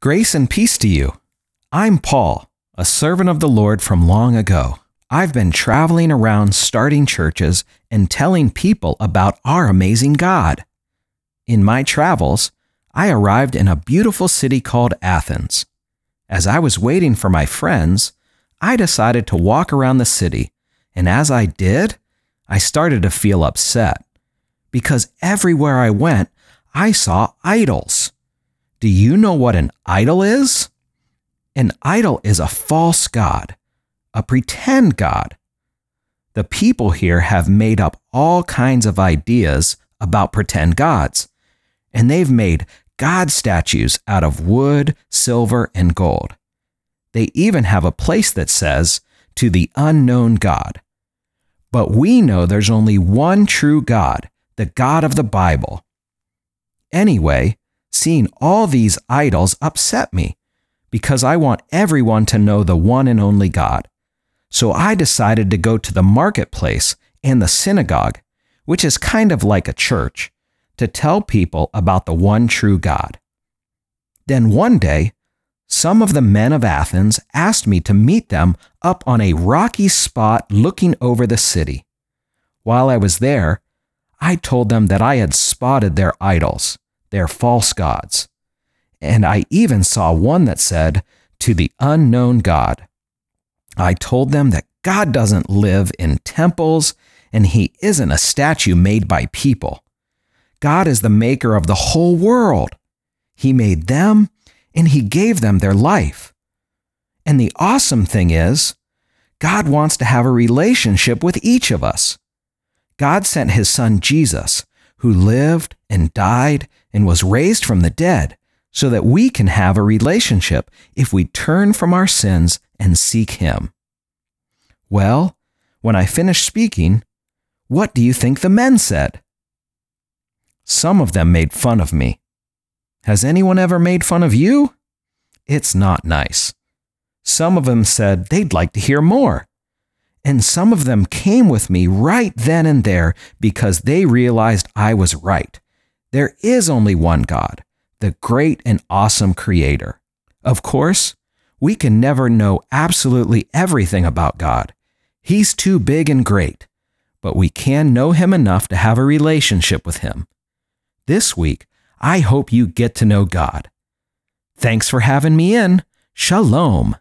Grace and peace to you. I'm Paul, a servant of the Lord from long ago. I've been traveling around starting churches and telling people about our amazing God. In my travels, I arrived in a beautiful city called Athens. As I was waiting for my friends, I decided to walk around the city, and as I did, I started to feel upset. Because everywhere I went, I saw idols. Do you know what an idol is? An idol is a false god, a pretend god. The people here have made up all kinds of ideas about pretend gods, and they've made god statues out of wood, silver, and gold. They even have a place that says, "To the unknown God." But we know there's only one true God, the God of the Bible. Anyway, seeing all these idols upset me because I want everyone to know the one and only God. So I decided to go to the marketplace and the synagogue, which is kind of like a church, to tell people about the one true God. Then one day, some of the men of Athens asked me to meet them up on a rocky spot looking over the city. While I was there, I told them that I had spotted their idols, their false gods. And I even saw one that said, "To the unknown God." I told them that God doesn't live in temples and he isn't a statue made by people. God is the maker of the whole world. He made them and he gave them their life. And the awesome thing is, God wants to have a relationship with each of us. God sent his son Jesus, who lived and died and was raised from the dead, so that we can have a relationship if we turn from our sins and seek him. Well, when I finished speaking, what do you think the men said? Some of them made fun of me. Has anyone ever made fun of you? It's not nice. Some of them said they'd like to hear more. And some of them came with me right then and there because they realized I was right. There is only one God, the great and awesome Creator. Of course, we can never know absolutely everything about God. He's too big and great, but we can know him enough to have a relationship with him. This week, I hope you get to know God. Thanks for having me in. Shalom.